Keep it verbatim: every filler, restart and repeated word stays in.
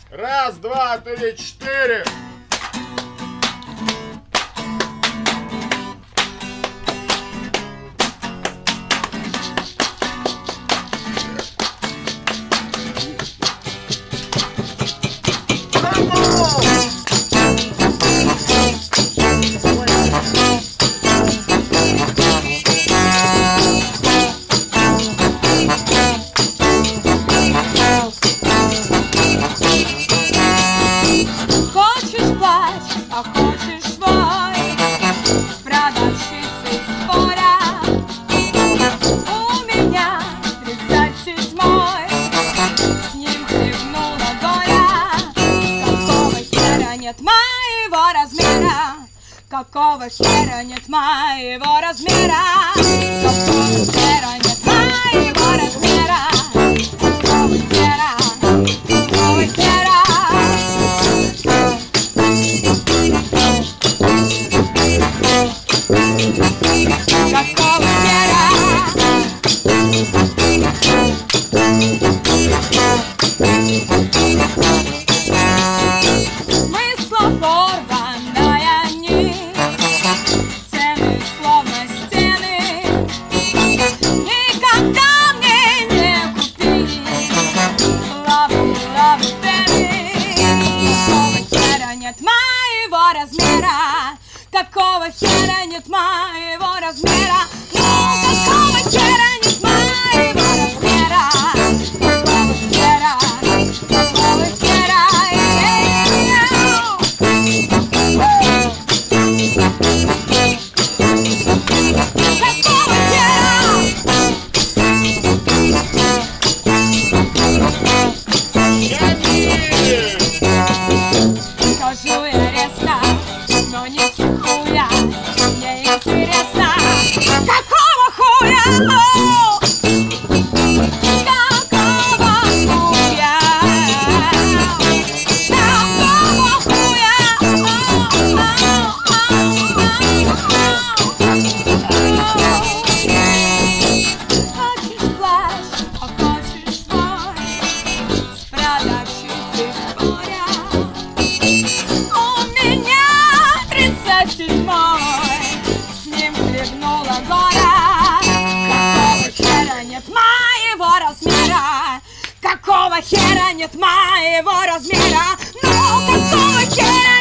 Раз, два, три, четыре. Какого хера нет моего размера? Какого хера нет моего размера? Какого хера? Какого хера? Какого хера? Смысла порванная нить, цены словно стены, никогда мне не купить лавы, лавы, бэби. Какого хера нет моего размера? Какого хера нет моего размера? Ну, какого хера нет моего размера? Какого хера? Какого хера? Скажу я резко, но не психуя, мне интересно, какого хуя? О! Какого хуя? Какого хуя? Хочешь плащ, а хочешь мой, с продавщицей споря. У меня тридцать седьмой, с ним хлебнула гора. Какого хера нет моего размера? Какого хера нет моего размера? Ну, какого хера?